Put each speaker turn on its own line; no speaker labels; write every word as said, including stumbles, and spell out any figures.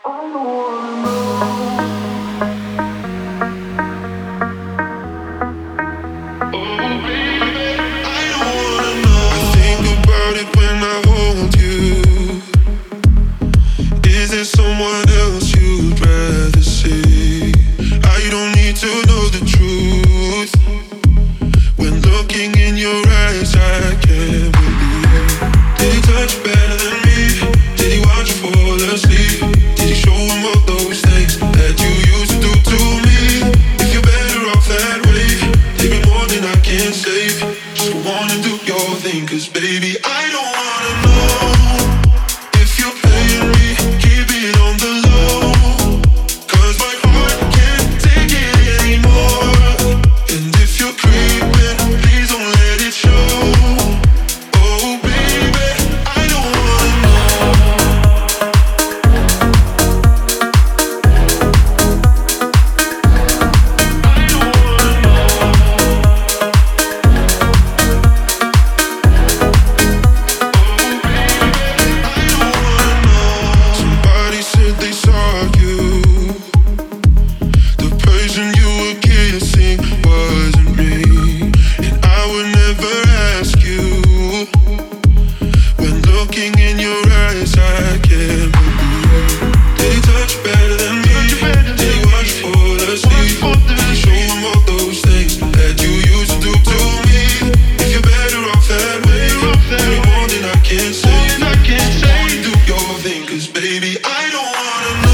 I think about it when I hold you. Is there someone else you'd rather see? I don't need to know the truth. When looking in your eyes, I can't believe. Did he touch better than me? Did he watch you fall asleep? Did he show him all those things that you used to do to me? If you're better off that way, give me more than I can save. Just go on and do your thing, 'cause baby, I don't wanna know if you're playing me. Keep it on the low, 'cause my heart can't take it anymore. And if you're creeping, please don't let it show. Oh baby, I don't wanna know. Somebody said they saw you. The person you were kissing wasn't me. And I would never ask you. When looking in your eyes, I can't believe. Did he touch better than me? Did he watch you fall asleep? Did he show him all those things that you used to do to me? If you're better off that way, give me more than I can say. Just wanna do your thing, 'cause baby, I don't wanna know.